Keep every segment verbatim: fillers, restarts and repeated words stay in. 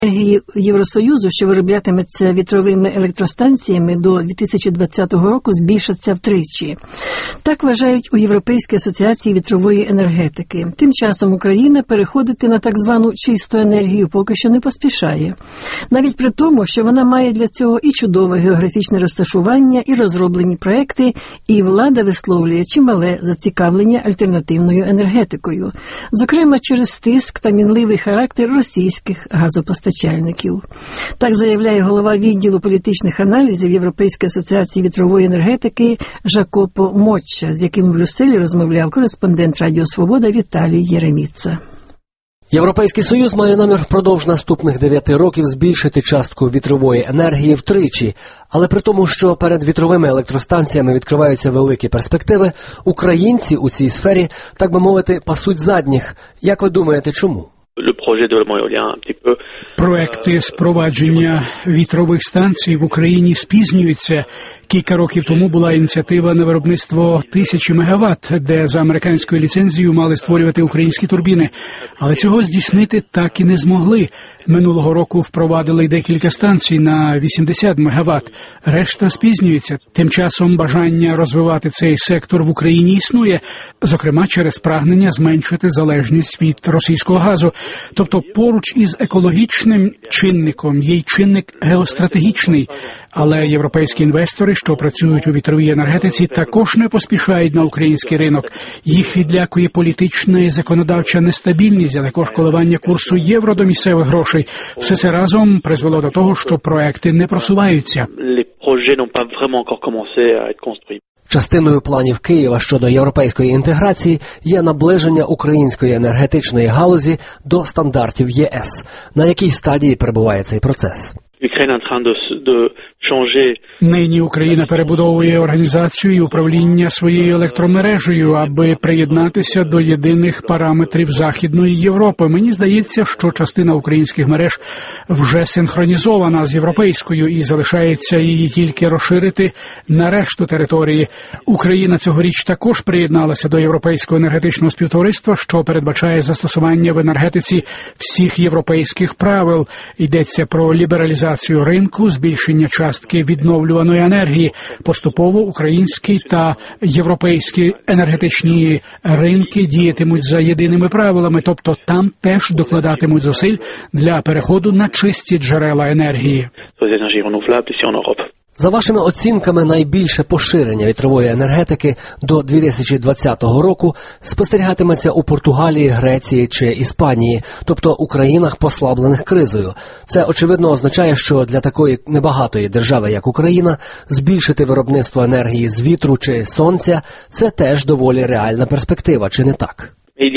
енергії Євросоюзу, що вироблятиметься вітровими електростанціями, до дві тисячі двадцятого року збільшаться втричі. Так вважають у Європейській асоціації вітрової енергетики. Тим часом Україна переходити на так звану чисту енергію поки що не поспішає. Навіть при тому, що вона має для цього і чудове географічне розташування, і розроблені проекти, і влада висловлює чимале зацікавлення альтернативною енергетикою. Зокрема, через тиск та мінливий характер російських газопостачальників. Так заявляє голова відділу політичних аналізів Європейської асоціації вітрової енергетики Жакопо Мочча, з яким у Брюсселі розмовляв кореспондент Радіо Свобода Віталій Єреміца. Європейський Союз має намір впродовж наступних дев'яти років збільшити частку вітрової енергії втричі. Але при тому, що перед вітровими електростанціями відкриваються великі перспективи, українці у цій сфері, так би мовити, пасуть задніх. Як ви думаєте, чому? Проекти спровадження вітрових станцій в Україні спізнюються. Кілька років тому була ініціатива на виробництво тисячі мегаватт, де за американською ліцензією мали створювати українські турбіни. Але цього здійснити так і не змогли. Минулого року впровадили декілька станцій на вісімдесят мегаватт. Решта спізнюється. Тим часом бажання розвивати цей сектор в Україні існує, зокрема через прагнення зменшити залежність від російського газу. Тобто поруч із екологічним чинником є й чинник геостратегічний. Але європейські інвестори, що працюють у вітровій енергетиці, також не поспішають на український ринок. Їх відлякує політична і законодавча нестабільність, а також коливання курсу євро до місцевих грошей. Все це разом призвело до того, що проекти не просуваються. Частиною планів Києва щодо європейської інтеграції є наближення української енергетичної галузі до стандартів ЄС. На якій стадії перебуває цей процес? Нині Україна перебудовує організацію і управління своєю електромережею, аби приєднатися до єдиних параметрів Західної Європи. Мені здається, що частина українських мереж вже синхронізована з європейською і залишається її тільки розширити на решту території. Україна цьогоріч також приєдналася до Європейського енергетичного співтовариства, що передбачає застосування в енергетиці всіх європейських правил. Йдеться про лібералізацію ринку, збільшення частки відновлюваної енергії. Поступово українські та європейські енергетичні ринки діятимуть за єдиними правилами, тобто там теж докладатимуть зусиль для переходу на чисті джерела енергії. За вашими оцінками, найбільше поширення вітрової енергетики до дві тисячі двадцятого року спостерігатиметься у Португалії, Греції чи Іспанії, тобто у країнах, послаблених кризою. Це, очевидно, означає, що для такої небагатої держави, як Україна, збільшити виробництво енергії з вітру чи сонця – це теж доволі реальна перспектива, чи не так?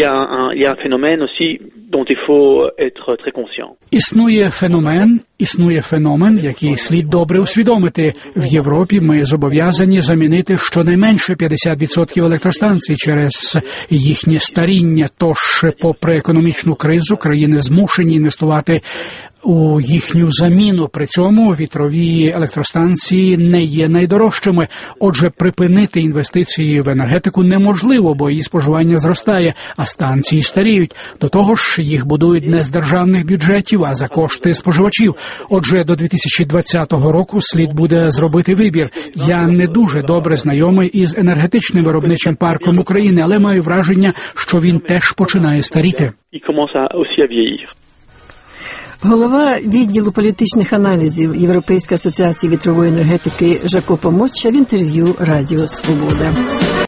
Існує феномен, існує феномен, який слід добре усвідомити. В Європі ми зобов'язані замінити щонайменше п'ятдесят відсотків електростанцій через їхнє старіння. Тож, попри економічну кризу, країни змушені інвестувати у їхню заміну. При цьому вітрові електростанції не є найдорожчими. Отже, припинити інвестиції в енергетику неможливо, бо її споживання зростає, а станції старіють. До того ж, їх будують не з державних бюджетів, а за кошти споживачів. Отже, до дві тисячі двадцятого року слід буде зробити вибір. Я не дуже добре знайомий із енергетичним виробничим парком України, але маю враження, що він теж починає старіти. Голова відділу політичних аналізів Європейської асоціації вітрової енергетики Жакопо Мочча в інтерв'ю Радіо Свобода.